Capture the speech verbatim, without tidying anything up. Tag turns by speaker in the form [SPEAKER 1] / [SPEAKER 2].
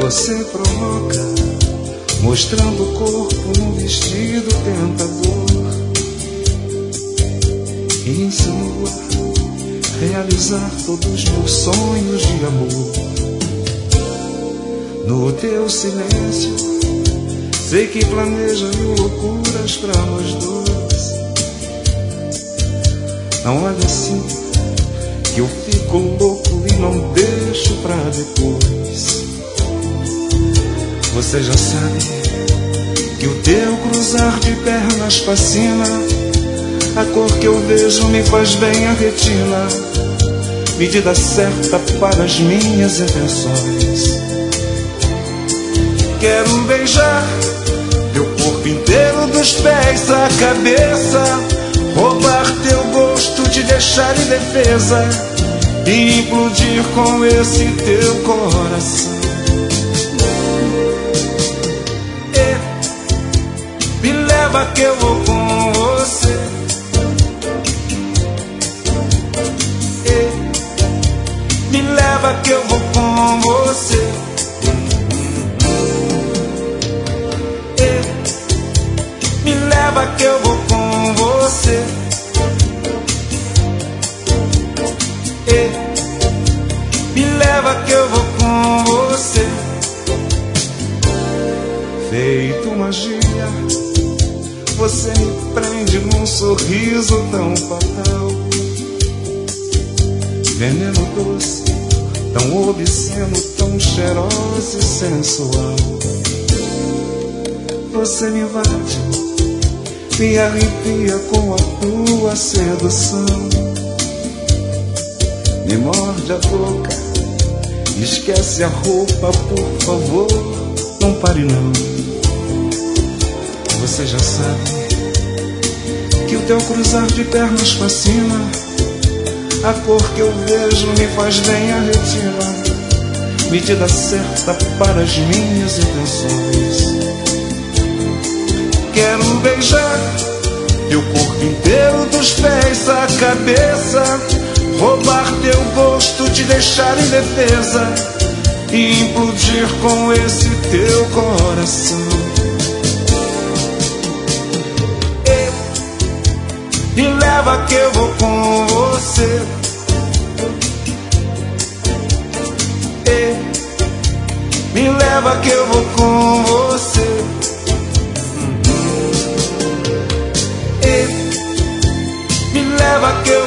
[SPEAKER 1] Você provoca, mostrando o corpo num vestido tentador, e insinua realizar todos os meus sonhos de amor. No teu silêncio, sei que planeja mil loucuras pra nós dois. Não olha assim, que eu fico louco e não deixo pra depois. Você já sabe que o teu cruzar de pernas fascina. A cor que eu vejo me faz bem a retina, medida certa para as minhas intenções. Quero beijar teu corpo inteiro, dos pés à cabeça, roubar teu gosto, te deixar indefesa e implodir com esse teu coração. E me leva que eu vou com você. E me leva que eu vou com você. E me leva que eu vou com você. Me leva que eu vou com você. Feito magia, você me prende num sorriso tão fatal. Veneno doce, tão obsceno, tão cheiroso e sensual. Você me invade, me arrepia com a tua sedução. Me morde a boca, esquece a roupa, por favor, não pare não. Você já sabe que o teu cruzar de pernas fascina. A cor que eu vejo me faz bem a retina, medida certa para as minhas intenções. Quero beijar teu corpo inteiro, dos pés à cabeça, roubar teu gosto, te deixar indefesa e implodir com esse teu coração. E me leva que eu vou com você. E me leva que eu vou com você. E me leva que eu